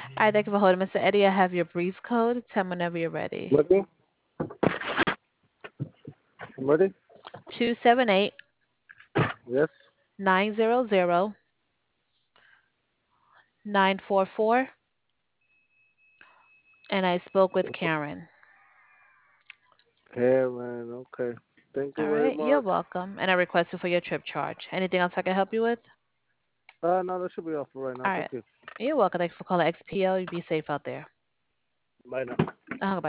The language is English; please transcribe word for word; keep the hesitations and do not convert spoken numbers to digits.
All right, thank you for holding, Mister Eddie. I have your breeze code. Tell me whenever you're ready. Ready? I'm ready? Two seven eight Yes. nine zero zero nine four four. And I spoke with Karen. Karen, okay. Thank you All very right, you're much. welcome. And I requested for your trip charge. Anything else I can help you with? Uh, no, that should be all for right now. All Thank right, you. you're welcome. Thanks for calling X P L. You be safe out there. Bye now. Uh,